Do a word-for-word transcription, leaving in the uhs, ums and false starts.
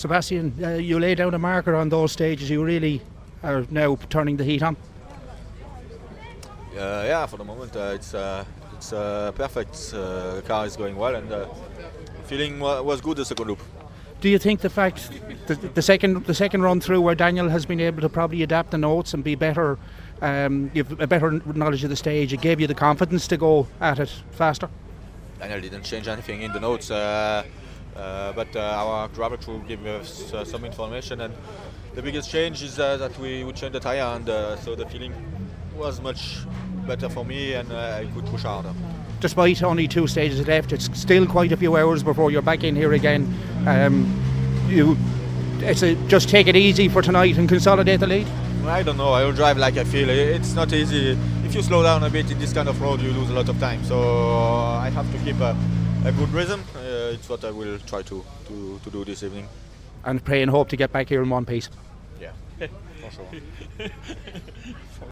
Sebastian, uh, you lay down a marker on those stages. You really are now turning the heat on. Uh, yeah, for the moment uh, it's uh, it's uh, perfect. Uh, the car is going well, and uh, feeling wa- was good the second loop. Do you think the fact that the second the second run through, where Daniel has been able to probably adapt the notes and be better, um, give a better knowledge of the stage, it gave you the confidence to go at it faster? Daniel didn't change anything in the notes, uh, uh, but uh, our driver crew gave us uh, some information, and the biggest change is uh, that we would change the tire, and uh, so the feeling was much better for me, and uh, I could push harder. Despite only two stages left, it's still quite a few hours before you're back in here again. Um, you, it's a, just take it easy for tonight and consolidate the lead. I don't know. I will drive like I feel. It's not easy. If you slow down a bit in this kind of road, you lose a lot of time. So uh, I have to keep a, a good rhythm. Uh, it's what I will try to, to, to do this evening. And pray and hope to get back here in one piece. Yeah, for sure.